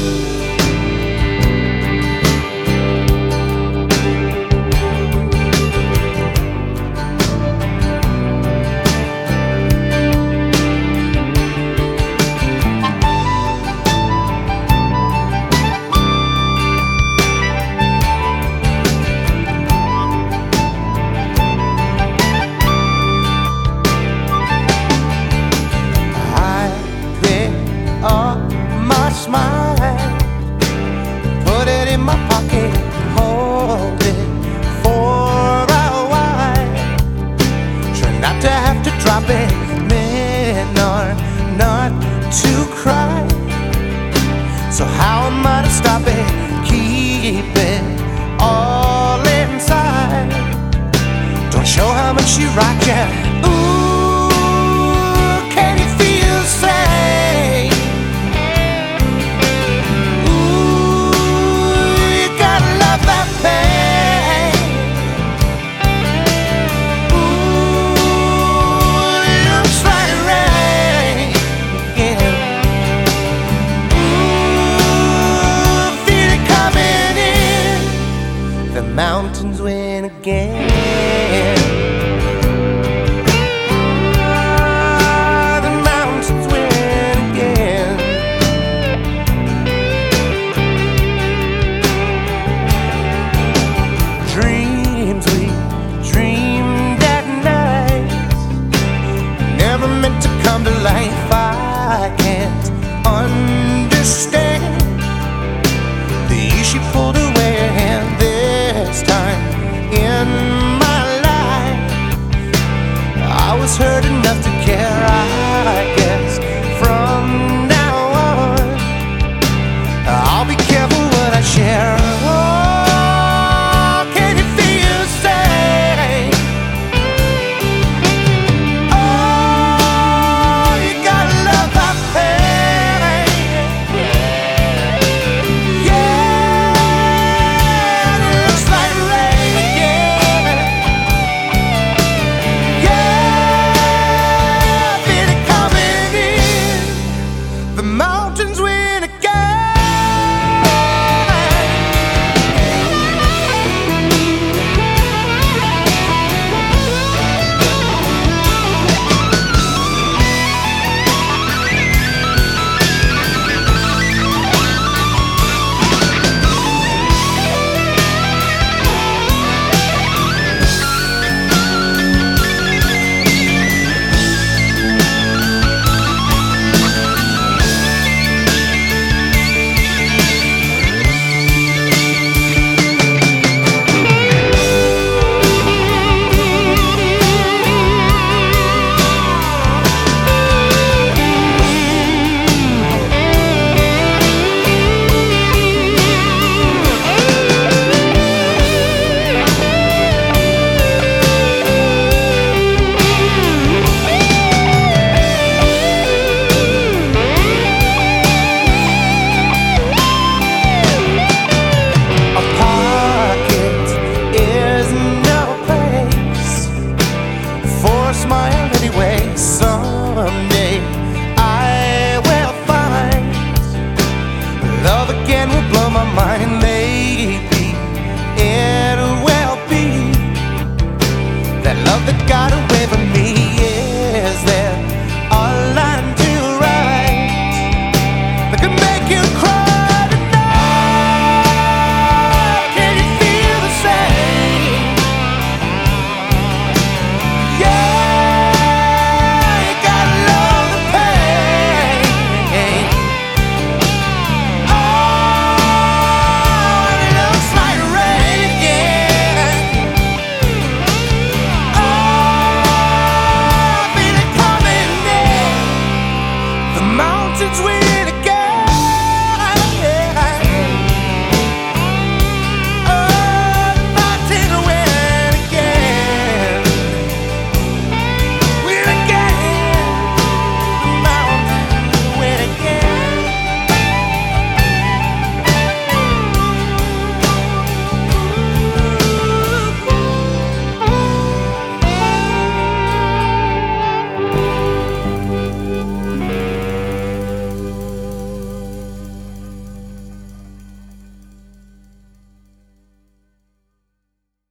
Smile, put it in my pocket, hold it for a while. Try not to have to drop it, men are not to cry. So how am I to stop it? Keep it all inside. Don't show how much you rock ya. Ooh, can you feel safe? Mountains win again. The mountains win again. Dreams we dreamed at night, never meant to come to life. I can't understand the years she pulled away her hand. This time in my life, I was hurt enough to care. I guess from now on, I'll be careful what I share. Oh, can you feel safe? Oh, you gotta love my pain. Yeah. Mountains win again. Smile anyway. Someday I will find love again will blow my mind. Maybe it will be that love that got away.